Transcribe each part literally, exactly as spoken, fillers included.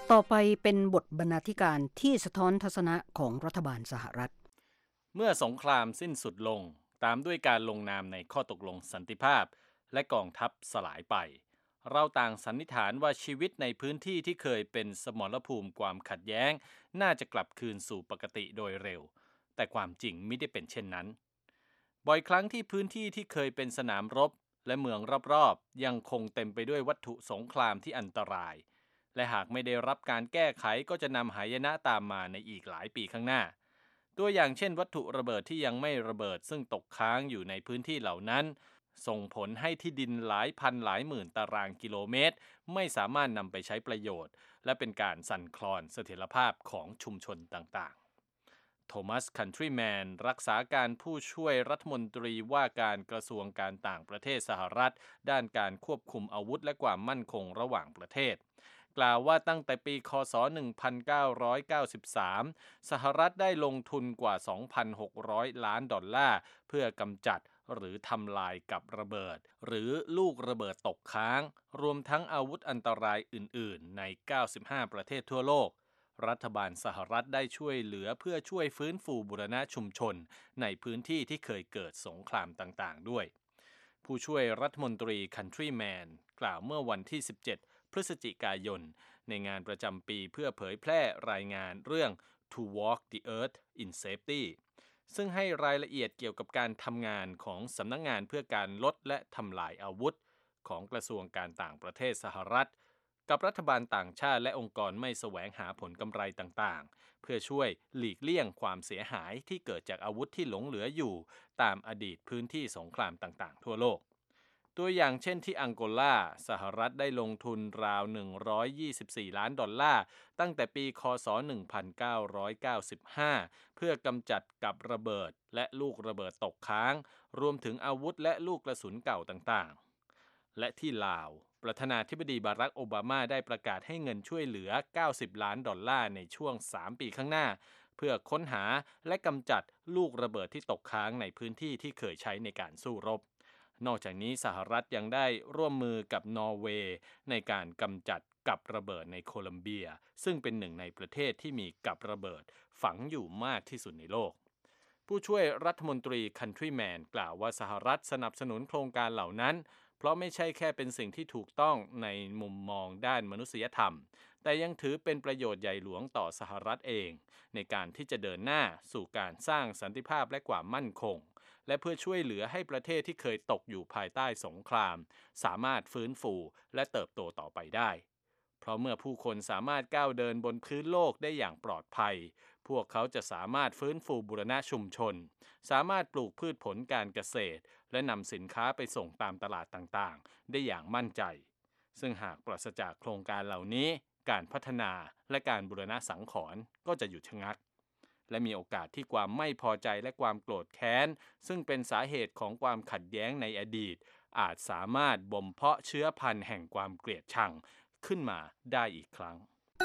ต่อไปเป็นบทบรรณาธิการที่สะท้อนทัศนะของรัฐบาลสหรัฐเมื่อสงครามสิ้นสุดลงตามด้วยการลงนามในข้อตกลงสันติภาพและกองทัพสลายไปเราต่างสันนิษฐานว่าชีวิตในพื้นที่ที่เคยเป็นสมรภูมิความขัดแย้งน่าจะกลับคืนสู่ปกติโดยเร็วแต่ความจริงไม่ได้เป็นเช่นนั้นบ่อยครั้งที่พื้นที่ที่เคยเป็นสนามรบและเมืองรอบๆยังคงเต็มไปด้วยวัตถุสงครามที่อันตรายและหากไม่ได้รับการแก้ไขก็จะนำหายนะตามมาในอีกหลายปีข้างหน้าตัวอย่างเช่นวัตถุระเบิดที่ยังไม่ระเบิดซึ่งตกค้างอยู่ในพื้นที่เหล่านั้นส่งผลให้ที่ดินหลายพันหลายหมื่นตารางกิโลเมตรไม่สามารถนำไปใช้ประโยชน์และเป็นการสั่นคลอนเสถียรภาพของชุมชนต่างๆโทมัสคันทรีแมนรักษาการผู้ช่วยรัฐมนตรีว่าการกระทรวงการต่างประเทศสหรัฐด้านการควบคุมอาวุธและความมั่นคงระหว่างประเทศกล่าวว่าตั้งแต่ปีค.ศ. หนึ่งพันเก้าร้อยเก้าสิบสามสหรัฐได้ลงทุนกว่า สองพันหกร้อย ล้านดอลลาร์เพื่อกำจัดหรือทำลายกับระเบิดหรือลูกระเบิดตกค้างรวมทั้งอาวุธอันตรายอื่นๆในเก้าสิบห้าประเทศทั่วโลกรัฐบาลสหรัฐได้ช่วยเหลือเพื่อช่วยฟื้นฟูบูรณะชุมชนในพื้นที่ที่เคยเกิดสงครามต่างๆด้วยผู้ช่วยรัฐมนตรีคันทรีแมนกล่าวเมื่อวันที่สิบเจ็ดพฤศจิกายนในงานประจำปีเพื่อเผยแพร่รายงานเรื่อง To Walk the Earth in Safety ซึ่งให้รายละเอียดเกี่ยวกับการทำงานของสำนักงานเพื่อการลดและทำลายอาวุธของกระทรวงการต่างประเทศสหรัฐกับรัฐบาลต่างชาติและองค์กรไม่แสวงหาผลกำไรต่างๆเพื่อช่วยหลีกเลี่ยงความเสียหายที่เกิดจากอาวุธที่หลงเหลืออยู่ตามอดีตพื้นที่สงครามต่างๆทั่วโลกตัวอย่างเช่นที่อังโกลาสหรัฐได้ลงทุนราวหนึ่งร้อยยี่สิบสี่ล้านดอลลาร์ตั้งแต่ปีค.ศ. หนึ่งพันเก้าร้อยเก้าสิบห้าเพื่อกำจัดกับระเบิดและลูกระเบิดตกค้างรวมถึงอาวุธและลูกกระสุนเก่าต่างๆและที่ลาวประธานาธิบดีบารักโอบามาได้ประกาศให้เงินช่วยเหลือเก้าสิบล้านดอลลาร์ในช่วงสามปีข้างหน้าเพื่อค้นหาและกำจัดลูกระเบิดที่ตกค้างในพื้นที่ที่เคยใช้ในการสู้รบนอกจากนี้สหรัฐยังได้ร่วมมือกับนอร์เวย์ในการกำจัดกับระเบิดในโคลัมเบียซึ่งเป็นหนึ่งในประเทศที่มีกับระเบิดฝังอยู่มากที่สุดในโลกผู้ช่วยรัฐมนตรีคันทรีแมนกล่าวว่าสหรัฐสนับสนุนโครงการเหล่านั้นเพราะไม่ใช่แค่เป็นสิ่งที่ถูกต้องในมุมมองด้านมนุษยธรรมแต่ยังถือเป็นประโยชน์ใหญ่หลวงต่อสหรัฐเองในการที่จะเดินหน้าสู่การสร้างสันติภาพและความมั่นคงและเพื่อช่วยเหลือให้ประเทศที่เคยตกอยู่ภายใต้สงครามสามารถฟื้นฟูและเติบโตต่อไปได้เพราะเมื่อผู้คนสามารถก้าวเดินบนพื้นโลกได้อย่างปลอดภัยพวกเขาจะสามารถฟื้นฟูบูรณะชุมชนสามารถปลูกพืชผลการเกษตรและนำสินค้าไปส่งตามตลาดต่างๆได้อย่างมั่นใจซึ่งหากปราศจากโครงการเหล่านี้การพัฒนาและการบูรณะสังขรณ์ก็จะหยุดชะงักและมีโอกาสที่ความไม่พอใจและความโกรธแค้นซึ่งเป็นสาเหตุของความขัดแย้งในอดีตอาจสามารถบ่มเพาะเชื้อพันธุ์แห่งความเกลียดชังขึ้นมาได้อีกครั้ง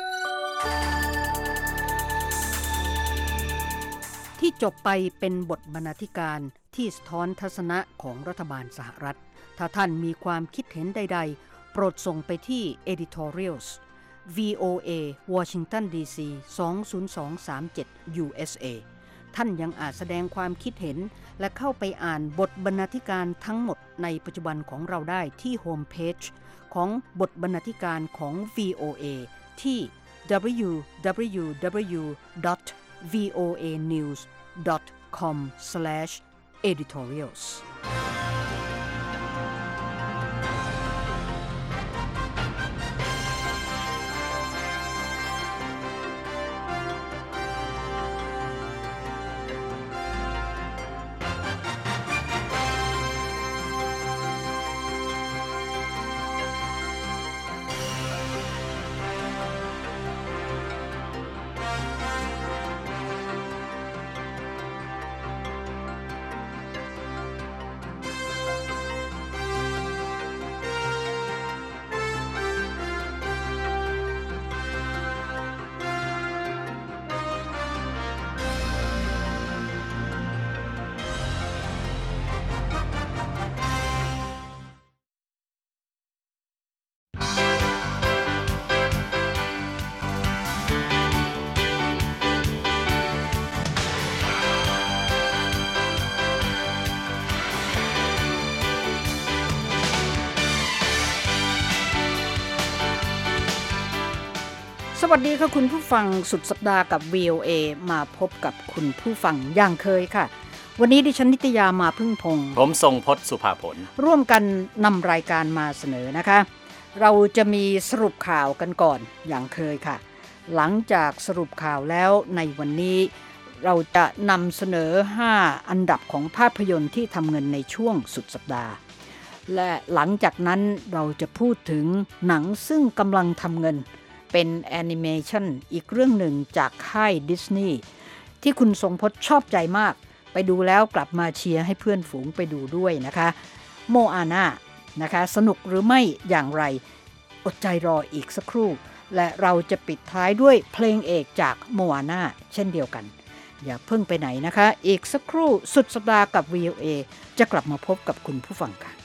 ที่จบไปเป็นบทบรรณาธิการที่สะท้อนทัศนะของรัฐบาลสหรัฐถ้าท่านมีความคิดเห็นใดๆโปรดส่งไปที่ editorials วี โอ เอ Washington ดี ซี สอง ศูนย์ สอง สาม เจ็ด ยู เอส เอ ท่านยังอาจแสดงความคิดเห็นและเข้าไปอ่านบทบรรณาธิการทั้งหมดในปัจจุบันของเราได้ที่โฮมเพจของบทบรรณาธิการของ วี โอ เอ ที่ ดับเบิลยู ดับเบิลยู ดับเบิลยู ดอท วี โอ เอ นิวส์ ดอท คอม สแลช เอดิทอเรียลส์สวัสดีค่ะคุณผู้ฟังสุดสัปดาห์กับ วี โอ เอ มาพบกับคุณผู้ฟังอย่างเคยค่ะวันนี้ดิฉันนิตยามาพึ่งพงษ์ผมทรงพจน์สุภาผลร่วมกันนำรายการมาเสนอนะคะเราจะมีสรุปข่าวกันก่อนอย่างเคยค่ะหลังจากสรุปข่าวแล้วในวันนี้เราจะนำเสนอห้าอันดับของภาพยนตร์ที่ทำเงินในช่วงสุดสัปดาห์และหลังจากนั้นเราจะพูดถึงหนังซึ่งกำลังทำเงินเป็นแอนิเมชันอีกเรื่องหนึ่งจากค่ายดิสนีย์ที่คุณทรงพจน์ชอบใจมากไปดูแล้วกลับมาเชียร์ให้เพื่อนฝูงไปดูด้วยนะคะโมอาน่านะคะสนุกหรือไม่อย่างไรอดใจรออีกสักครู่และเราจะปิดท้ายด้วยเพลงเอกจากโมอาน่าเช่นเดียวกันอย่าเพิ่งไปไหนนะคะอีกสักครู่สุดสัปดาห์กับ วี โอ เอ จะกลับมาพบกับคุณผู้ฟังค่ะ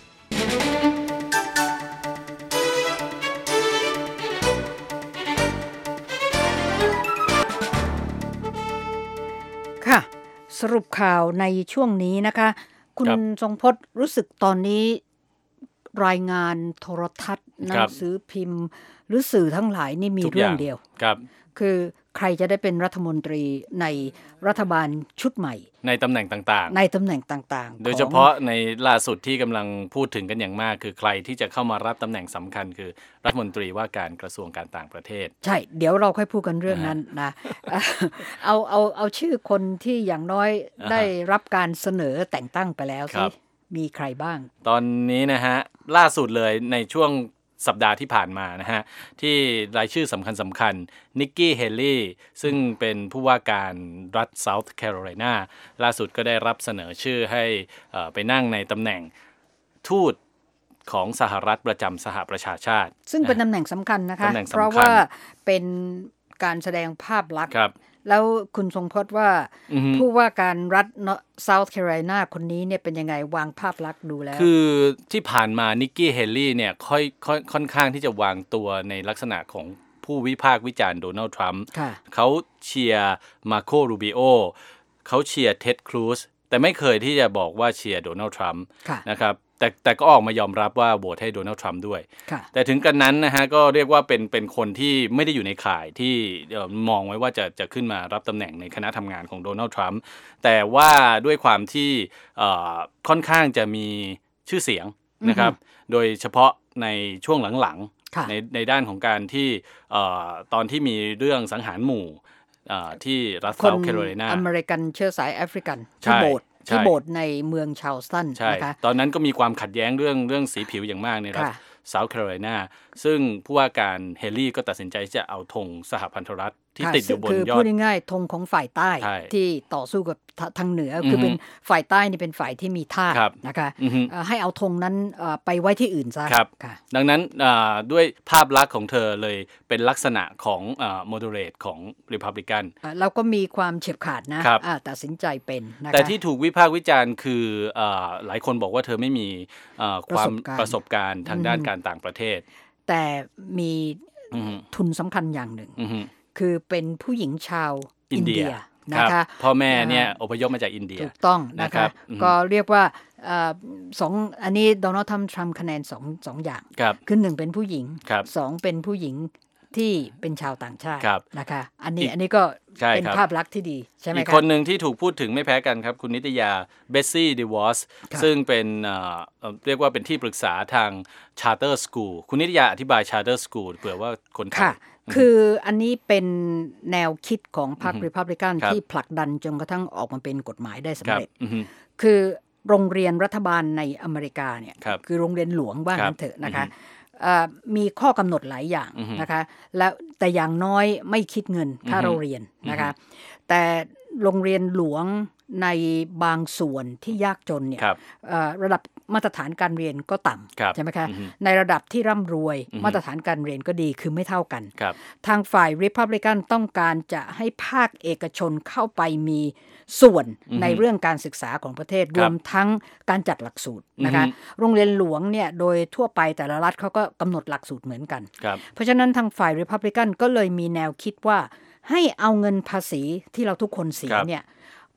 ค่ะสรุปข่าวในช่วงนี้นะคะคุณทรงพจน์รู้สึกตอนนี้รายงานโทรทัศน์หนังสือพิมพ์หรือสื่อทั้งหลายนี่มีเรื่องเดียวคือใครจะได้เป็นรัฐมนตรีในรัฐบาลชุดใหม่ในตำแหน่งต่างๆในตำแหน่งต่างๆโดยเฉพาะในล่าสุดที่กำลังพูดถึงกันอย่างมากคือใครที่จะเข้ามารับตำแหน่งสำคัญคือรัฐมนตรีว่าการกระทรวงการต่างประเทศใช่เดี๋ยวเราค่อยพูดกันเรื่องนั้นนะ เอาเอาเอาชื่อคนที่อย่างน้อยได้รับการเสนอแต่งตั้งไปแล้วสิมีใครบ้างตอนนี้นะฮะล่าสุดเลยในช่วงสัปดาห์ที่ผ่านมานะฮะที่รายชื่อสำคัญสำคัญนิกกี้เฮลี่ซึ่งเป็นผู้ว่าการรัฐเซาท์แคโรไลนาล่าสุดก็ได้รับเสนอชื่อให้ไปนั่งในตำแหน่งทูตของสหรัฐประจำสหประชาชาติซึ่งเป็นตำแหน่งสำคัญนะคะเพราะว่าเป็นการแสดงภาพลักษณ์แล้วคุณทรงพจน์ว่าผู้ว่าการรัฐเซาท์แคโรไลนาคนนี้เนี่ยเป็นยังไงวางภาพลักษณ์ดูแล้วคือที่ผ่านมานิกกี้เฮลี่เนี่ยค่อยค่อนข้างที่จะวางตัวในลักษณะของผู้วิพากษ์วิจารณ์โดนัลด์ทรัมป์เขาเชียร์มาโครูบิโอเขาเชียร์เท็ดครูซแต่ไม่เคยที่จะบอกว่าเชียร์โดนัลด์ทรัมป์นะครับแต่แต่ก็ออกมายอมรับว่าโหวตให้โดนัลด์ทรัมป์ด้วยแต่ถึงกันนั้นนะฮะก็เรียกว่าเป็นเป็นคนที่ไม่ได้อยู่ในข่ายที่มองไว้ว่าจะจะขึ้นมารับตำแหน่งในคณะทำงานของโดนัลด์ทรัมป์แต่ว่าด้วยความที่ค่อนข้างจะมีชื่อเสียงนะครับโดยเฉพาะในช่วงหลังๆในในด้านของการที่ตอนที่มีเรื่องสังหารหมู่ที่รัฐเซาท์แคโรไลนาอเมริกันเชื้อสายแอฟริกันที่โบสถ์ที่โบสถ์ในเมืองชาร์ลสตันนะคะตอนนั้นก็มีความขัดแย้งเรื่องเรื่องสีผิวอย่างมากในรัฐเซาท์แคโรไลนาซึ่งผู้ว่าการเฮลี่ก็ตัดสินใจจะเอาธงสหพันธรัฐที่ติดอยู่บนยอดคือพูดง่ายๆธงของฝ่ายใต้ที่ต่อสู้กับทางเหนือคือเป็นฝ่ายใต้นี่เป็นฝ่ายที่มีทาสนะคะให้เอาธงนั้นไปไว้ที่อื่นซะดังนั้นด้วยภาพลักษณ์ของเธอเลยเป็นลักษณะของโมเดเรตของริพับลิกันเราก็มีความเฉียบขาดนะตัดสินใจเป็นแต่ที่ถูกวิพากษ์วิจารณ์คือหลายคนบอกว่าเธอไม่มีความประสบการณ์ทางด้านการต่างประเทศแต่มีทุนสำคัญอย่างหนึ่งคือเป็นผู้หญิงชาวอินเดียนะคะพ่อแม่เนี่ยอพยพมาจากอินเดียถูกต้องนะคะก็เรียกว่าสองอันนี้โดนัลด์ทรัมป์คะแนนสองสองอย่างคือหนึ่งเป็นผู้หญิงสองเป็นผู้หญิงที่เป็นชาวต่างชาตินะคะอันนี้อันนี้ก็เป็นภาพลักษณ์ที่ดีใช่ไหมครับอีกคนหนึ่งที่ถูกพูดถึงไม่แพ้กันครับคุณนิตยาเบสซี่เดวอสซึ่งเป็นเรียกว่าเป็นที่ปรึกษาทาง Charter School คุณนิตยาอธิบาย Charter School เผื่อว่าคนไทยคืออันนี้เป็นแนวคิดของพรรค Republican ที่ผลักดันจนกระทั่งออกมาเป็นกฎหมายได้สำเร็จคือโรงเรียนรัฐบาลในอเมริกาเนี่ยคือโรงเรียนหลวงบ้างนั่นเถอะนะคะมีข้อกำหนดหลายอย่างนะคะแล้วแต่อย่างน้อยไม่คิดเงินค่าเราเรียนนะคะแต่โรงเรียนหลวงในบางส่วนที่ยากจนเนี่ยระดับมาตรฐานการเรียนก็ต่ำใช่ไหมคะในระดับที่ร่ำรวยมาตรฐานการเรียนก็ดีคือไม่เท่ากันทางฝ่าย Republican ต้องการจะให้ภาคเอกชนเข้าไปมีส่วนในเรื่องการศึกษาของประเทศรวมทั้งการจัดหลักสูตรนะคะโรงเรียนหลวงเนี่ยโดยทั่วไปแต่ละรัฐเขาก็กำหนดหลักสูตรเหมือนกันเพราะฉะนั้นทางฝ่าย Republican ก็เลยมีแนวคิดว่าให้เอาเงินภาษีที่เราทุกคนเสียเนี่ยไป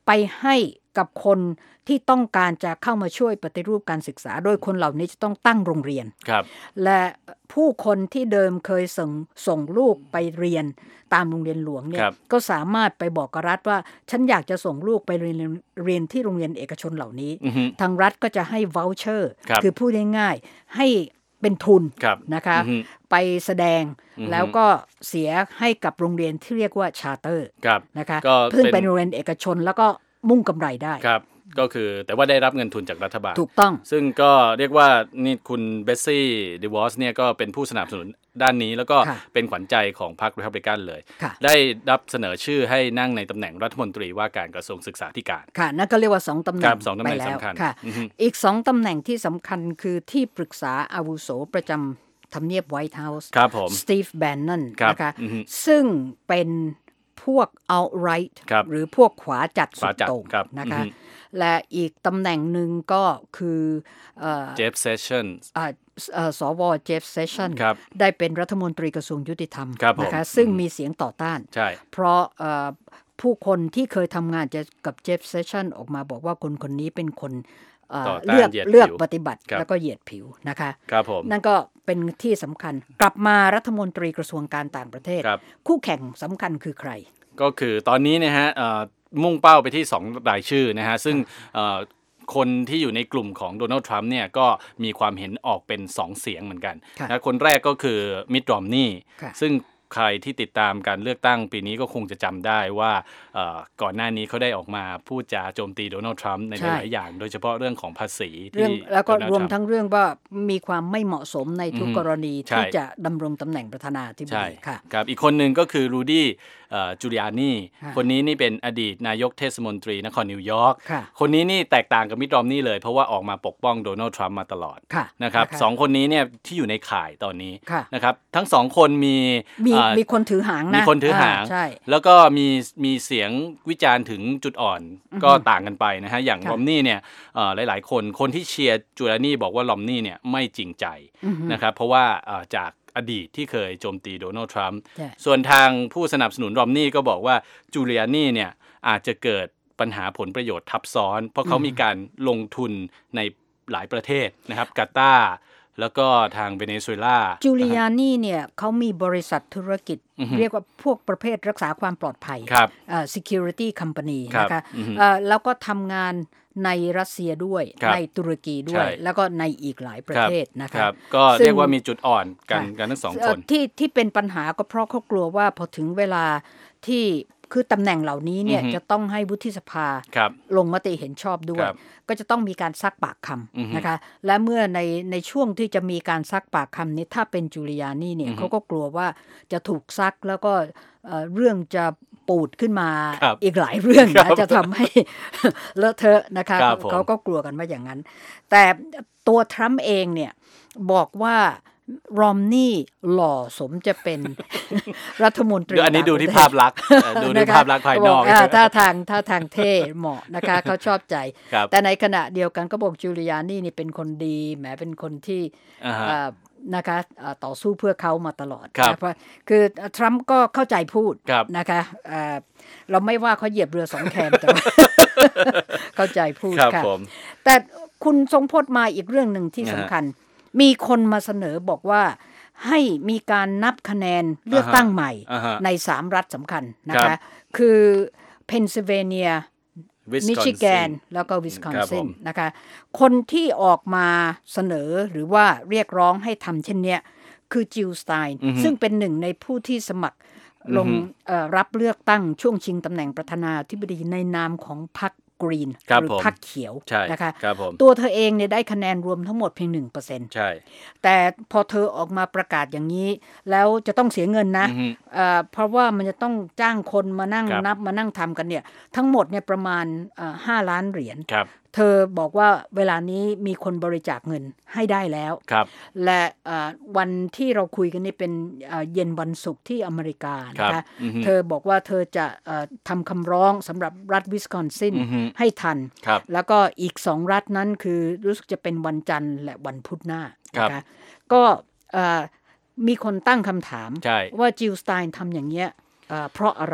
ไปให้กับคนที่ต้องการจะเข้ามาช่วยปฏิรูปการศึกษาโดยคนเหล่านี้จะต้องตั้งโรงเรียนครับและผู้คนที่เดิมเคยส่งส่งลูกไปเรียนตามโรงเรียนหลวงเนี่ยก็สามารถไปบอกกับรัฐว่าฉันอยากจะส่งลูกไปเรียนเรียนที่โรงเรียนเอกชนเหล่านี้ทางรัฐก็จะให้ voucher คือพูดง่ายๆให้เป็นทุนนะคะไปแสดงแล้วก็เสียให้กับโรงเรียนที่เรียกว่าชาร์เตอร์นะคะเพิ่งเป็นโรงเรียนเอกชนแล้วก็มุ่งกำไรได้ครับก็คือแต่ว่าได้รับเงินทุนจากรัฐบาลถูกต้องซึ่งก็เรียกว่านี่คุณเบสซี่เดวอสเนี่ยก็เป็นผู้สนับสนุนด้านนี้แล้วก็เป็นขวัญใจของพรรครีพับลิกันเลยได้รับเสนอชื่อให้นั่งในตำแหน่งรัฐมนตรีว่าการกระทรวงศึกษาธิการค่ะนั่นก็เรียกว่าสองตำแหน่งไปแล้วค่ะอีกสองตำแหน่งที่สำคัญคือที่ปรึกษาอาวุโสประจำทำเนียบไวท์เฮาส์สตีฟแบนนอนนะคะซึ่งเป็นพวก alt-right หรือพวกขวาจัดสุดโต่งนะคะและอีกตำแหน่งหนึ่งก็คือเจฟเซชั่นสวเจฟเซชั่นได้เป็นรัฐมนตรีกระทรวงยุติธรรมนะคะซึ่งมีเสียงต่อต้านเพราะผู้คนที่เคยทำงานกับเจฟเซชั่นออกมาบอกว่าคนคนนี้เป็นคนเลือกเลือกปฏิบัติแล้วก็เหยียดผิวนะคะนั่นก็เป็นที่สำคัญกลับมารัฐมนตรีกระทรวงการต่างประเทศคู่แข่งสำคัญคือใครก็คือตอนนี้นะฮะมุ่งเป้าไปที่สองรายชื่อนะฮะซึ่งคนที่อยู่ในกลุ่มของโดนัลด์ทรัมป์เนี่ยก็มีความเห็นออกเป็นสองเสียงเหมือนกันนะคนแรกก็คือมิตต์ รอมนีย์ซึ่งใครที่ติดตามการเลือกตั้งปีนี้ก็คงจะจำได้ว่าก่อนหน้านี้เขาได้ออกมาพูดจาโจมตีโดนัลด์ทรัมป์ในหลายอย่างโดยเฉพาะเรื่องของภาษีที่แล้วก็รวมทั้งเรื่องว่ามีความไม่เหมาะสมในทุกกรณีที่จะดำรงตำแหน่งประธานาธิบดีค่ะครับอีกคนหนึ่งก็คือรูดี้จูเลียนีคนนี้นี่เป็นอดีตนายกเทศมนตรีนครนิวยอร์กคนนี้นี่แตกต่างกับมิตต์ รอมนีย์เลยเพราะว่าออกมาปกป้องโดนัลด์ทรัมป์มาตลอดนะครับสองคนนี้เนี่ยที่อยู่ในข่ายตอนนี้นะครับทั้งสองคนมีมีคนถือหางนะมีคนถือหางแล้วก็มีมีเสียงวิจารณ์ถึงจุดอ่อนก็ต่างกันไปนะฮะอย่างรอมนีย์เนี่ยหลายๆคนคนที่เชียร์จูเลียนีบอกว่ารอมนีย์เนี่ยไม่จริงใจนะครับเพราะว่าจากอดีตที่เคยโจมตีโดนัลด์ทรัมป์ส่วนทางผู้สนับสนุนรอมนีย์ก็บอกว่าจูเลียนีเนี่ยอาจจะเกิดปัญหาผลประโยชน์ทับซ้อนเพราะเขามีการลงทุนในหลายประเทศนะครับกาตาร์แล้วก็ทางเวเนซุเอลาจูเลียนีเนี่ยเขามีบริษัทธุรกิจเรียกว่าพวกประเภทรักษาความปลอดภัย security company นะคะแล้วก็ทำงานในรัสเซียด้วยในตุรกีด้วยแล้วก็ในอีกหลายประเทศนะคะก็เรียกว่ามีจุดอ่อนกันกันทั้งสองคนที่ที่เป็นปัญหาก็เพราะเขากลัวว่าพอถึงเวลาที่คือตำแหน่งเหล่านี้เนี่ยจะต้องให้วุฒิสภาลงมติเห็นชอบด้วยก็จะต้องมีการซักปากคำนะคะและเมื่อในในช่วงที่จะมีการซักปากคำนี้ถ้าเป็นจูเลียนีเนี่ยเขาก็กลัวว่าจะถูกซักแล้วก็เรื่องจะปูดขึ้นมาอีกหลายเรื่องนะจะทำให้เลอะเทอะนะคะเขาก็กลัวกันว่าอย่างนั้นแต่ตัวทรัมป์เองเนี่ยบอกว่ารอมนี่หล่อสมจะเป็นรัฐมนตรีอันนี้ดูที่ภาพลักษณ์ดูที่ภาพลักษณ์ภายนอกถ้าทางถ้าทางเท่เหมาะนะคะเขาชอบใจแต่ในขณะเดียวกันก็บอกจูเลียนีนี่เป็นคนดีแหมเป็นคนที่นะคะต่อสู้เพื่อเขามาตลอดนะเพราะคือทรัมป์ก็เข้าใจพูดนะคะเราไม่ว่าเขาเหยียบเรือสองแคมแต่เข้าใจพูดค่ะแต่คุณทรงพจน์มาอีกเรื่องหนึ่งที่สำคัญมีคนมาเสนอบอกว่าให้มีการนับคะแนนเลือกตั้งใหม่ในสามรัฐสำคัญนะคะคือเพนซิลเวเนียมิชิแกนแล้วก็วิสคอนซินนะคะคนที่ออกมาเสนอหรือว่าเรียกร้องให้ทำเช่นนี้คือจิลสไตน์ซึ่งเป็นหนึ่งในผู้ที่สมัครลงรับเลือกตั้งช่วงชิงตำแหน่งประธานาธิบดีในนามของพรรคกรีนหรือพรรคเขียวนะคะตัวเธอเองเนี่ยได้คะแนนรวมทั้งหมดเพียง หนึ่งเปอร์เซ็นต์ ใช่แต่พอเธอออกมาประกาศอย่างนี้แล้วจะต้องเสียเงินนะเอ่อเพราะว่ามันจะต้องจ้างคนมานั่งนับมานั่งทำกันเนี่ยทั้งหมดเนี่ยประมาณห้าล้านเหรียญเธอบอกว่าเวลานี้มีคนบริจาคเงินให้ได้แล้วและวันที่เราคุยกันนี่เป็นเย็นวันศุกร์ที่อเมริกานะคะเธอบอกว่าเธอจะทำคำร้องสำหรับรัฐวิสคอนซินให้ทันแล้วก็อีกสองรัฐนั้นคือรู้สึกจะเป็นวันจันทร์และวันพุธหน้านะคะก็มีคนตั้งคำถามว่าจิลสไตน์ทำอย่างเงี้ยเพราะอะไร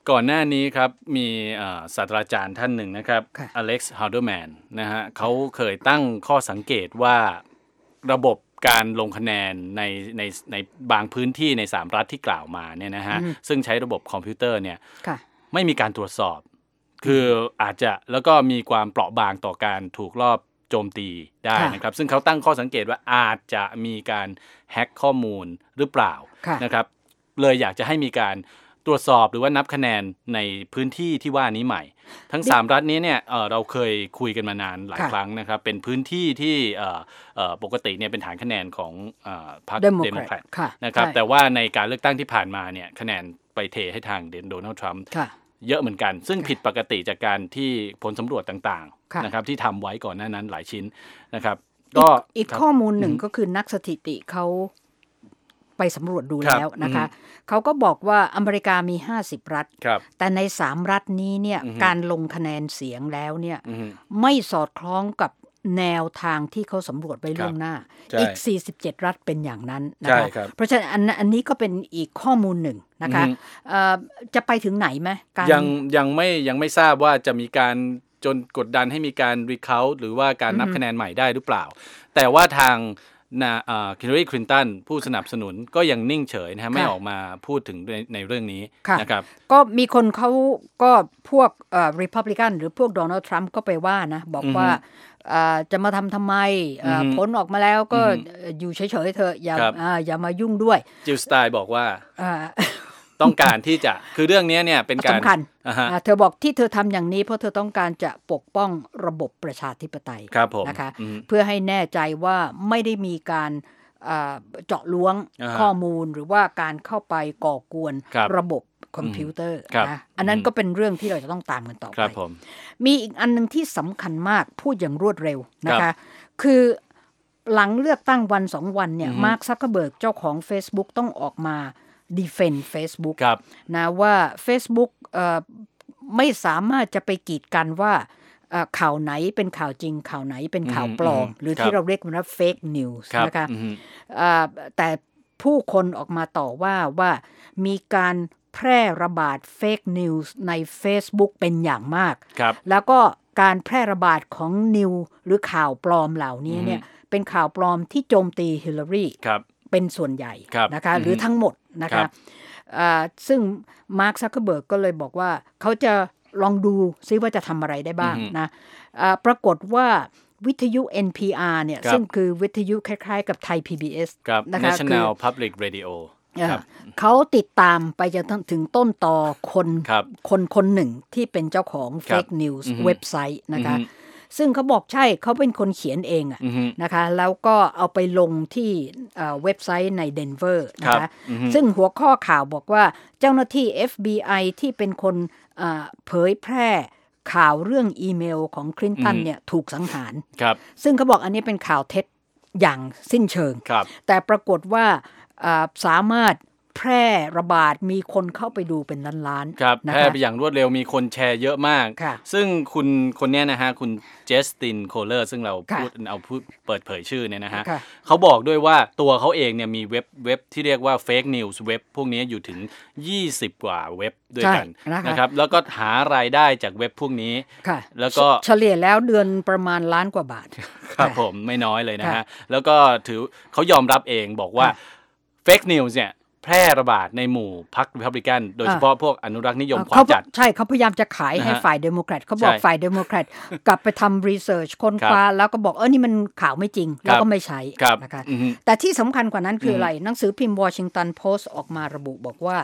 ก่อนหน้านี้ครับมีศาสตราจารย์ท่านหนึ่งนะครับอเล็กซ์ฮาวเดอร์แมนนะฮะเขาเคยตั้งข้อสังเกตว่าระบบการลงคะแนนในในในบางพื้นที่ในสามรัฐที่กล่าวมาเนี่ยนะฮะซึ่งใช้ระบบคอมพิวเตอร์เนี่ยไม่มีการตรวจสอบคืออาจจะแล้วก็มีความเปราะบางต่อการถูกลอบโจมตีได้นะครับซึ่งเขาตั้งข้อสังเกตว่าอาจจะมีการแฮ็กข้อมูลหรือเปล่านะครับเลยอยากจะให้มีการตรวจสอบหรือว่านับคะแนนในพื้นที่ที่ว่านี้ใหม่ทั้งสามรัฐนี้เนี่ย เอ่อ เราเคยคุยกันมานานหลายครั้งนะครับเป็นพื้นที่ที่เอ่อเอ่อปกติเนี่ยเป็นฐานคะแนนของเอ่อพรรคเดโมแครตนะครับแต่ว่าในการเลือกตั้งที่ผ่านมาเนี่ยคะแนนไปเทให้ทางโดนัลด์ทรัมป์เยอะเหมือนกันซึ่งผิดปกติจากการที่ผลสำรวจต่างๆนะครับที่ทำไว้ก่อนหน้านั้นหลายชิ้นนะครับก็อีกข้อมูลหนึ่งก็คือนักสถิติเขาไปสำรวจดูแล้วนะคะเขาก็บอกว่าอเมริกามีห้าสิบรัฐแต่ในสามรัฐนี้เนี่ยการลงคะแนนเสียงแล้วเนี่ยไม่สอดคล้องกับแนวทางที่เขาสำรวจไว้ล่วงหน้าอีกสี่สิบเจ็ดรัฐเป็นอย่างนั้นนะคะเพราะฉะนั้นอันนี้ก็เป็นอีกข้อมูลหนึ่งนะคะจะไปถึงไหนไหมยังยังไม่ยังไม่ทราบว่าจะมีการจนกดดันให้มีการรีเคาท์หรือว่าการนับคะแนนใหม่ได้หรือเปล่าแต่ว่าทางนะอ่าฮิลลารีคลินตันผู้สนับสนุนก็ยังนิ่งเฉยนะฮะไม่ออกมาพูดถึงในในเรื่องนี้นะครับก็มีคนเขาก็พวกเอ่อ Republican หรือพวกโดนัลด์ทรัมป์ก็ไปว่านะบอกว่าจะมาทำทำไมผลออกมาแล้วก็อยู่เฉยๆเถอะอย่าอย่ามายุ่งด้วยจิลสไตล์บอกว่าต้องการที่จะคือเรื่องนี้เนี่ยเป็นการสำคัญเธอบอกที่เธอทำอย่างนี้เพราะเธอต้องการจะปกป้องระบบประชาธิปไตยนะคะเพื่อให้แน่ใจว่าไม่ได้มีการเจาะล้วงข้อมูลหรือว่าการเข้าไปก่อกวนระบบคอมพิวเตอร์นะอันนั้นก็เป็นเรื่องที่เราจะต้องตามกันต่อไปมีอีกอันนึงที่สำคัญมากพูดอย่างรวดเร็วนะคะคือหลังเลือกตั้งวันสองวันเนี่ยมาร์ค ซักเคอร์เบิร์กเจ้าของ Facebook ต้องออกมาdefend Facebook นะว่า Facebook เอ่อไม่สามารถจะไปกีดกันว่าข่าวไหนเป็นข่าวจริงข่าวไหนเป็นข่าวปลอมหรือที่เราเรียกว่า fake news นะคะแต่ผู้คนออกมาต่อว่าว่ามีการแพร่ระบาด fake news ใน Facebook เป็นอย่างมากแล้วก็การแพร่ระบาดของนิวหรือข่าวปลอมเหล่านี้เนี่ยเป็นข่าวปลอมที่โจมตีฮิลลารีเป็นส่วนใหญ่นะคะหรือทั้งหมดนะคะซึ่งมาร์ค ซักเคอร์เบิร์กก็เลยบอกว่าเขาจะลองดูซิว่าจะทำอะไรได้บ้างนะปรากฏว่าวิทยุ เอ็น พี อาร์ เนี่ยซึ่งคือวิทยุคล้ายๆกับไทย พี บี เอสนะคะ National Public Radio เขาติดตามไปจนถึงต้นตอคนคนคนหนึ่งที่เป็นเจ้าของ Fake News เว็บไซต์นะคะซึ่งเขาบอกใช่เขาเป็นคนเขียนเองอะนะคะแล้วก็เอาไปลงที่เว็บไซต์ในเดนเวอร์นะคะซึ่งหัวข้อข่าวบอกว่าเจ้าหน้าที่ เอฟ บี ไอ ที่เป็นคนเผยแพร่ข่าวเรื่องอีเมลของคลินตันเนี่ยถูกสังหารซึ่งเขาบอกอันนี้เป็นข่าวเท็จอย่างสิ้นเชิงแต่ปรากฏว่าสามารถแพร่ระบาดมีคนเข้าไปดูเป็นล้านๆครับแพร่ไปอย่างรวดเร็วมีคนแชร์เยอะมากซึ่งคุณคนนี้นะฮะคุณเจสตินโคเลอร์ซึ่งเราพูดเอาพูดเปิดเผยชื่อเนี่ยนะฮะเขาบอกด้วยว่าตัวเขาเองเนี่ยมีเว็บเว็บที่เรียกว่า Fake News เว็บพวกนี้อยู่ถึงยี่สิบกว่าเว็บด้วยกันนะครับแล้วก็หารายได้จากเว็บพวกนี้แล้วก็เฉลี่ยแล้วเดือนประมาณล้านกว่าบาทครับผมไม่น้อยเลยนะฮะแล้วก็ถือเขายอมรับเองบอกว่า Fake News เนี่ยแพร่ระบาดในหมู่พรรค Republican โดยเฉพาะพวกอนุรักษ์นิยมความจัดใช่เขาพยายามจะขายให้ฝ่ายเดโมแครตเขาบอกฝ่ายเดโมแครตกลับไปทำรีเสิร์ชค้นคว้าแล้วก็บอกเออนี่มันข่าวไม่จริงแล้วก็ไม่ใช้นะคะแต่ที่สำคัญกว่านั้นคืออะไรหนังสือพิมพ์ Washington Post ออกมาระบุบอกว่า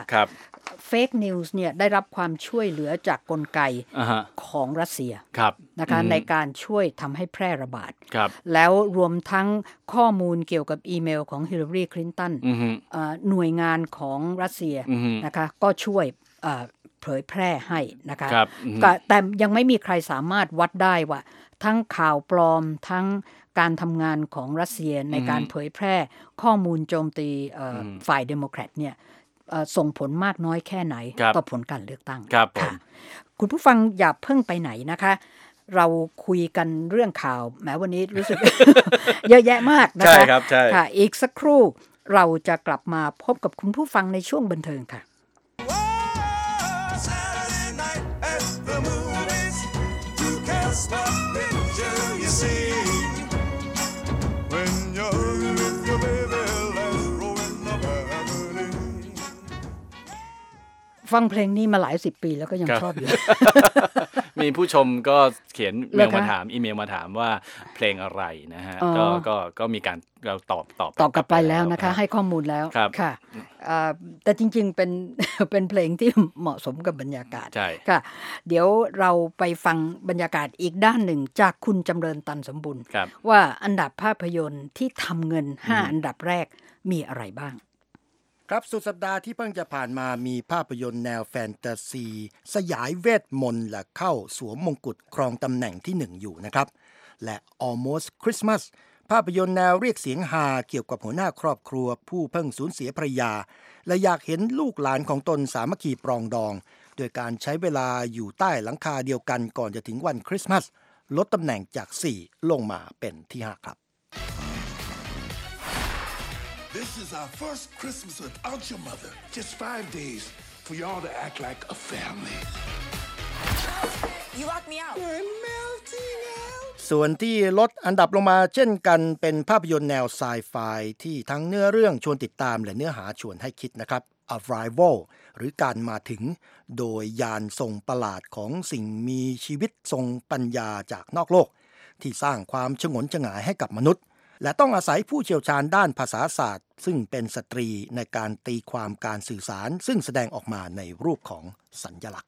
Fake News เนี่ยได้รับความช่วยเหลือจากกลไก uh-huh. ของรัสเซียนะคะ mm-hmm. ในการช่วยทำให้แพร่ระบาดแล้วรวมทั้งข้อมูลเกี่ยวกับอีเมลของฮิลลารีคลินตัน mm-hmm. หน่วยงานของรัสเซีย mm-hmm. นะคะก็ช่วยเผยแพร่ให้นะคะ mm-hmm. แต่ยังไม่มีใครสามารถวัดได้ว่าทั้งข่าวปลอมทั้งการทำงานของรัสเซียในการเผยแพร่ข้อมูลโจมตี mm-hmm. ฝ่ายเดโมแครตเนี่ยส่งผลมากน้อยแค่ไหนต่อผลการเลือกตั้งค่ะคุณผู้ฟังอย่าเพิ่งไปไหนนะคะเราคุยกันเรื่องข่าวแม้วันนี้รู้สึก เยอะแยะมากนะคะใช่ครับใช่ค่ะอีกสักครู่เราจะกลับมาพบกับคุณผู้ฟังในช่วงบันเทิงค่ะ just a picture you see when you're with your baby let's roll in the family ฟังเพลงนี้มาหลายสิบปีแล้วก็ยังชอบอยู่มีผู้ชมก็เขียนเมลมาถามอีเมลมาถามว่าเพลงอะไรนะฮะก็ก็ก็มีการเราตอบตอบตอบกลับไปแล้วนะคะให้ข้อมูลแล้วค่ะแต่จริงๆเป็นเป็นเพลงที่เหมาะสมกับบรรยากาศค่ะเดี๋ยวเราไปฟังบรรยากาศอีกด้านหนึ่งจากคุณจำเริญตันสมบุญว่าอันดับภาพยนตร์ที่ทำเงินห้าอันดับแรกมีอะไรบ้างครับสุดสัปดาห์ที่เพิ่งจะผ่านมามีภาพยนตร์แนวแฟนตาซีสยายเวทมนต์และเข้าสวมมงกุฎครองตำแหน่งที่หนึ่งอยู่นะครับและ Almost Christmas ภาพยนตร์แนวเรียกเสียงฮาเกี่ยวกับหัวหน้าครอบครัวผู้เพิ่งสูญเสียภรรยาและอยากเห็นลูกหลานของตนสามัคคีปรองดองโดยการใช้เวลาอยู่ใต้หลังคาเดียวกันก่อนจะถึงวันคริสต์มาสลดตำแหน่งจากสี่ลงมาเป็นที่ห้าครับ This is our first Christmas without your mother. Just five days for y'all to act like a family. You locked me out. I'm melting out. ส่วนที่ลดอันดับลงมาเช่นกันเป็นภาพยนตร์แนวไซไฟที่ทั้งเนื้อเรื่องชวนติดตามและเนื้อหาชวนให้คิดนะครับ Arrival หรือการมาถึงโดยยานทรงประหลาดของสิ่งมีชีวิตทรงปัญญาจากนอกโลกที่สร้างความฉงนฉงายให้กับมนุษย์และต้องอาศัยผู้เชี่ยวชาญด้านภาษาศาสตร์ซึ่งเป็นสตรีในการตีความการสื่อสารซึ่งแสดงออกมาในรูปของสัญลักษณ์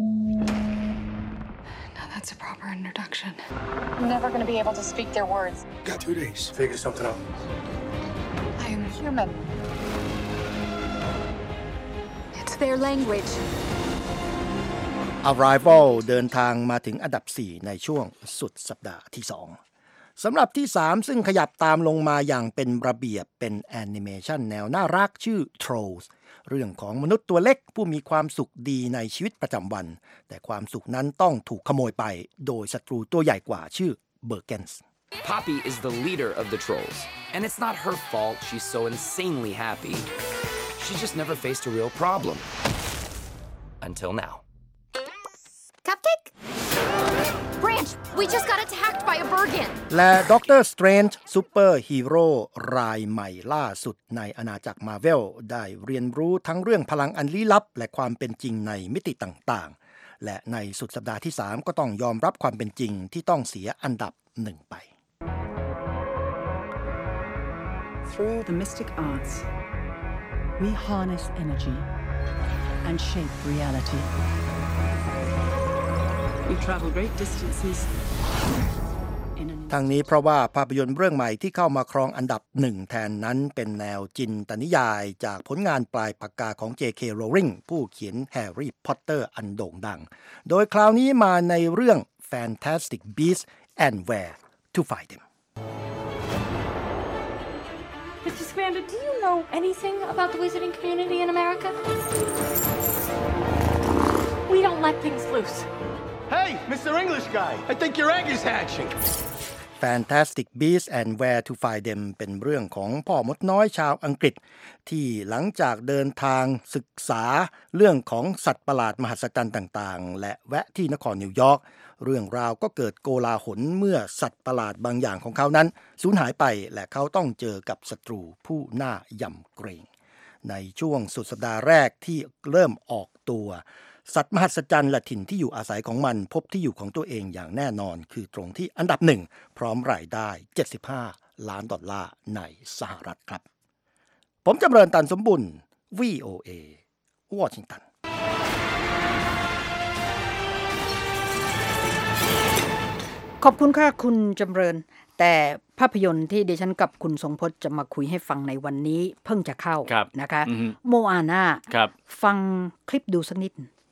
Now that's a proper introduction. I'm never going to be able to speak their words. Got two days. Figure something out. I am human. It's their language. Arrival เดินทางมาถึงอันดับสี่ในช่วงสุดสัปดาห์ที่สองสำหรับที่สามซึ่งขยับตามลงมาอย่างเป็นระเบียบเป็นแอนิเมชันแนวน่ารักชื่อ Trolls เรื่องของมนุษย์ตัวเล็กผู้มีความสุขดีในชีวิตประจำวันแต่ความสุขนั้นต้องถูกขโมยไปโดยศัตรูตัวใหญ่กว่าชื่อ Bergens Poppy is the leader of the trolls and it's not her fault she's so insanely happy she just never faced a real problem until now Cupcake? Branch, we just got attacked by a Bergen. และด็อกเตอร์สเตรนจ์ซูเปอร์ฮีโร่รายใหม่ล่าสุดในอาณาจักรมาร์เวลได้เรียนรู้ทั้งเรื่องพลังอันลี้ลับและความเป็นจริงในมิติต่างๆและในสุดสัปดาห์ที่สามก็ต้องยอมรับความเป็นจริงที่ต้องเสียอันดับหนึ่งไป Through the mystic arts, we harness energy and shape reality.We travel great distances ทั้งนี้เพราะว่าภาพยนตร์เรื่องใหม่ที่เข้ามาครองอันดับหนึ่งแทนนั้นเป็นแนวจินตนิยายจากผลงานปลายปากกาของ เจ เค Rowling ผู้เขียน Harry Potter อันโด่งดังโดยคราวนี้มาในเรื่อง Fantastic Beasts and Where to Find Them Mister Scamander, do you know anything about the wizarding community in America? We don't let things loose.Hey, Mister English guy, I think your egg is hatching. Fantastic Beasts and Where to Find Them เป็นเรื่องของพ่อมดน้อยชาวอังกฤษที่หลังจากเดินทางศึกษาเรื่องของสัตว์ประหลาดมหัศจรรย์ต่างๆและแวะที่นครนิวยอร์กเรื่องราวก็เกิดโกลาหลเมื่อสัตว์ประหลาดบางอย่างของเขานั้นสูญหายไปและเขาต้องเจอกับศัตรูผู้น่ายำเกรงในช่วงสุดสัปดาห์แรกที่เริ่มออกตัวสัตว์มหัศจรรย์และถิ่นที่อยู่อาศัยของมันพบที่อยู่ของตัวเองอย่างแน่นอนคือตรงที่อันดับหนึ่งพร้อมรายได้เจ็ดสิบห้าล้านดอลลาร์ในสหรัฐครับผมจำเริญตันสมบุญ วี โอ เอ วอชิงตันขอบคุณค่ะคุณจำเริญแต่ภาพยนตร์ที่ดิฉันกับคุณทรงพจน์จะมาคุยให้ฟังในวันนี้เพิ่งจะเข้านะคะโมอาน่าฟังคลิปดูสักนิด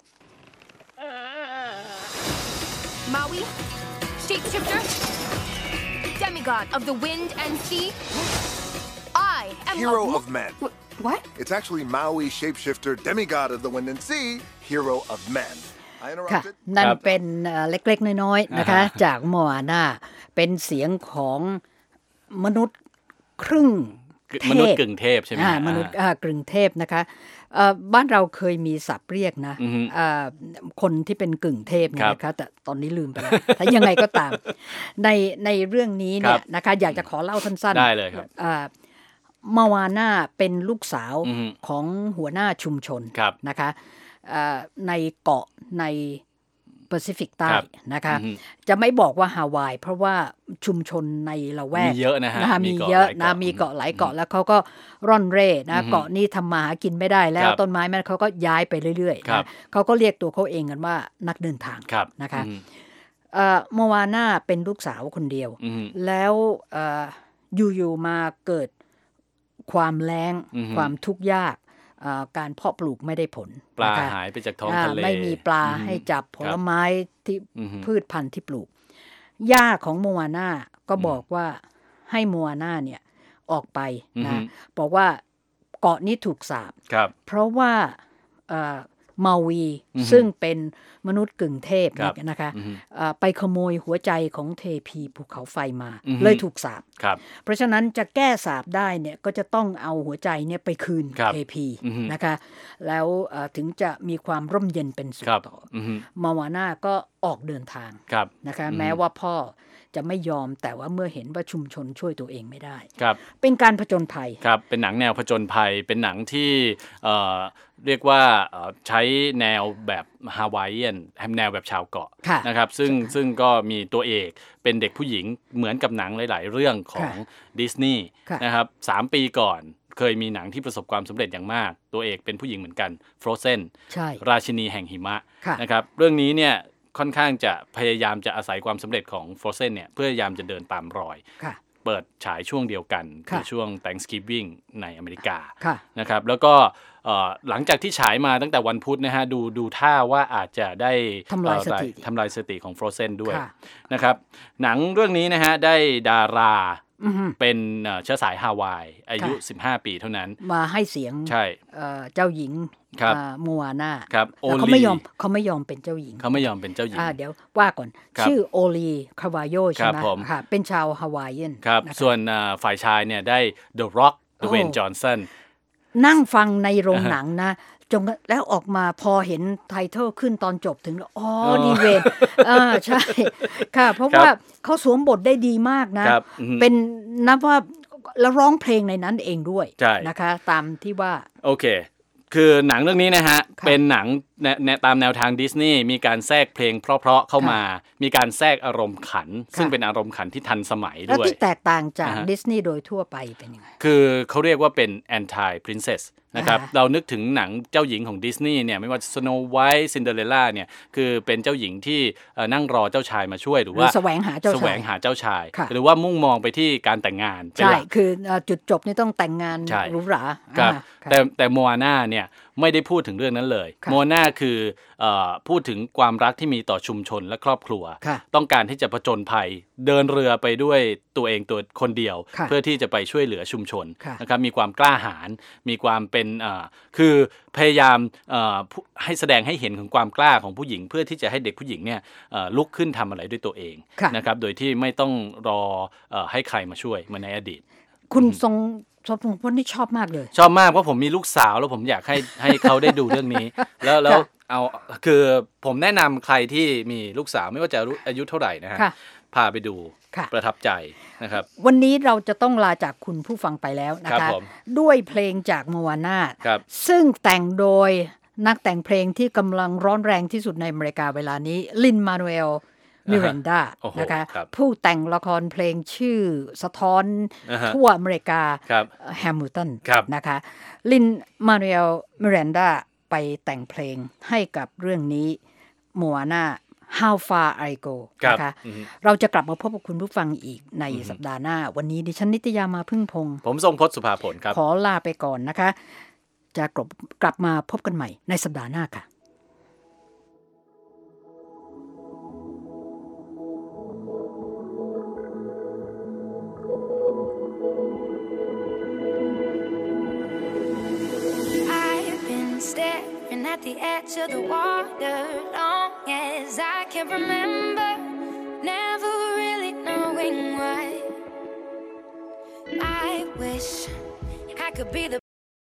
Maui, shapeshifter, demigod of the wind and sea. I am hero of men. What? It's actually Maui, shapeshifter, demigod of the wind and sea, hero of men. I interrupted. นั่นเป็นเล็กๆน้อยๆนะคะจากโมอาน่าเป็นเสียงของมนุษย์ครึ่งมนุษย์กึ่งเทพใช่ไหมมนุษย์กึ่งเทพนะคะบ้านเราเคยมีศัพท์เรียกนะคนที่เป็นกึ่งเทพเนี่ยนะคะแต่ตอนนี้ลืมไปแล้วแต่ยังไงก็ตามในในเรื่องนี้เนี่ยนะคะอยากจะขอเล่าสั้นๆได้เลยครับมาวาน่าเป็นลูกสาวของหัวหน้าชุมชนนะคะในเกาะในแปซิฟิกใต้นะคะจะไม่บอกว่าฮาวายเพราะว่าชุมชนในละแวกมีเยอะนะฮะมีเยอะนะมีเกาะหลายเกาะแล้วเขาก็ร่อนเร่นะเกาะนี้ทำมาหากินไม่ได้แล้วต้นไม้มันเขาก็ย้ายไปเรื่อยๆนะเขาก็เรียกตัวเขาเองกันว่านักเดินทางนะคะโมวาน่าเป็นลูกสาวคนเดียวแล้วอยู่ๆมาเกิดความแล้งความทุกข์ยากการเพาะปลูกไม่ได้ผลปลาหายไปจากท้องทะเลไม่มีปลาให้จับผลไม้ที่พืชพันธุ์ที่ปลูกย่าของโมวาน่าก็บอกว่าให้โมวาน่าเนี่ยออกไปนะบอกว่าเกาะนี้ถูกสาปเพราะว่ามาวีซึ่งเป็นมนุษย์กึ่งเทพนะคะไปขโมยหัวใจของเทพีภูเขาไฟมาเลยถูกสาปเพราะฉะนั้นจะแก้สาปได้เนี่ยก็จะต้องเอาหัวใจเนี่ยไปคืนเทพีนะคะแล้วถึงจะมีความร่มเย็นเป็นสุขต่อมาวาน่าก็ออกเดินทางนะคะแม้ว่าพ่อจะไม่ยอมแต่ว่าเมื่อเห็นว่าชุมชนช่วยตัวเองไม่ได้เป็นการผจญภัยครับเป็นหนังแนวผจญภัยเป็นหนังที่เรียกว่าใช้แนวแบบฮาวายเอียนแนวแบบชาวเกาะนะครับซึ่งซึ่งก็มีตัวเอกเป็นเด็กผู้หญิงเหมือนกับหนังหลายๆเรื่องของดิสนีย์นะครับสามปีก่อนเคยมีหนังที่ประสบความสำเร็จอย่างมากตัวเอกเป็นผู้หญิงเหมือนกัน Frozen ราชินีแห่งหิมะนะครับเรื่องนี้เนี่ยค่อนข้างจะพยายามจะอาศัยความสำเร็จของ Frozen เนี่ยเพื่อพยายามจะเดินตามรอยเปิดฉายช่วงเดียวกันคือช่วง Thanksgiving ในอเมริกานะครับแล้วก็หลังจากที่ฉายมาตั้งแต่วันพุธนะฮะดูดูท่าว่าอาจจะได้ทำลายสถิติทำลายสถิติของ Frozen ด้วยนะครับหนังเรื่องนี้นะฮะได้ดาราเป็นเชื้อสายฮาวายอายุสิบห้าปีเท่านั้นมาให้เสียงใช่เจ้าหญิงโมวาน่าเขาไม่ยอมเขาไม่ยอมเป็นเจ้าหญิงเขาไม่ยอมเป็นเจ้าหญิงเดี๋ยวว่าก่อนชื่อโอลีคาวาโยใช่ไหมค่ะเป็นชาวฮาวายเอียนครับส่วนฝ่ายชายเนี่ยได้ The Rock เวนจอห์นสันนั่งฟังในโรงหนังนะจงแล้วออกมาพอเห็นไทเทิลขึ้นตอนจบถึงอ๋อดีเวนอ่าใช่ค่ะเพราะว่าเขาสวมบทได้ดีมากนะเป็นนับว่าแล้วร้องเพลงในนั้นเองด้วยนะคะตามที่ว่าโอเคคือหนังเรื่องนี้นะฮะเป็นหนังตามแนวทางดิสนีย์มีการแทรกเพลงเพราะๆเข้ามามีการแทรกอารมณ์ขันซึ่งเป็นอารมณ์ขันที่ทันสมัยด้วยแล้วที่แตกต่างจากดิสนีย์โดยทั่วไปเป็นยังไงคือเขาเรียกว่าเป็น anti princess นะครับเรานึกถึงหนังเจ้าหญิงของดิสนีย์เนี่ยไม่ว่า Snow White Cinderella เนี่ยคือเป็นเจ้าหญิงที่นั่งรอเจ้าชายมาช่วยหรือว่าแสวงหาเจ้าชายแสวงหาเจ้าชายหรือว่ามุ่งมองไปที่การแต่งงานใช่คือจุดจบนี่ต้องแต่งงานหรูหราครับแต่แต่โมอาน่าเนี่ยไม่ได้พูดถึงเรื่องนั้นเลยโมอาน่าคือพูดถึงความรักที่มีต่อชุมชนและครอบครัวต้องการที่จะผจญภัยเดินเรือไปด้วยตัวเองตัวคนเดียวเพื่อที่จะไปช่วยเหลือชุมชนนะครับมีความกล้าหาญมีความเป็นคือพยายามให้แสดงให้เห็นถึงความกล้าของผู้หญิงเพื่อที่จะให้เด็กผู้หญิงเนี่ยลุกขึ้นทำอะไรด้วยตัวเองนะครับโดยที่ไม่ต้องรอให้ใครมาช่วยเหมือนในอดีตคุณทรงชอบผมนี่ชอบมากเลยชอบมากเพราะผมมีลูกสาวแล้วผมอยากให้ให้เขาได้ดูเรื่องนี้แล้วแล้วเอาคือผมแนะนำใครที่มีลูกสาวไม่ว่าจะอายุเท่าไหร่นะฮะพาไปดูประทับใจนะครับวันนี้เราจะต้องลาจากคุณผู้ฟังไปแล้วนะคะด้วยเพลงจากโมวาน่าซึ่งแต่งโดยนักแต่งเพลงที่กำลังร้อนแรงที่สุดในอเมริกาเวลานี้ลินมานูเอลมิรันดานะคะผู้แต่งละครเพลงชื่อสะท้อนทั่วอเมริกาแฮมิลตันนะคะลินมานูเอลมิรันดาไปแต่งเพลงให้กับเรื่องนี้โมวาน่า How Far I Go นะคะเราจะกลับมาพบกับคุณผู้ฟังอีกในสัปดาห์หน้าวันนี้ดิฉันนิตยามาพึ่งพงษ์ผมทรงพจน์สุภาผลครับขอลาไปก่อนนะคะจะกลับกลับมาพบกันใหม่ในสัปดาห์หน้าค่ะ At the edge of the water, long as I can remember, never really knowing why. I wish could be the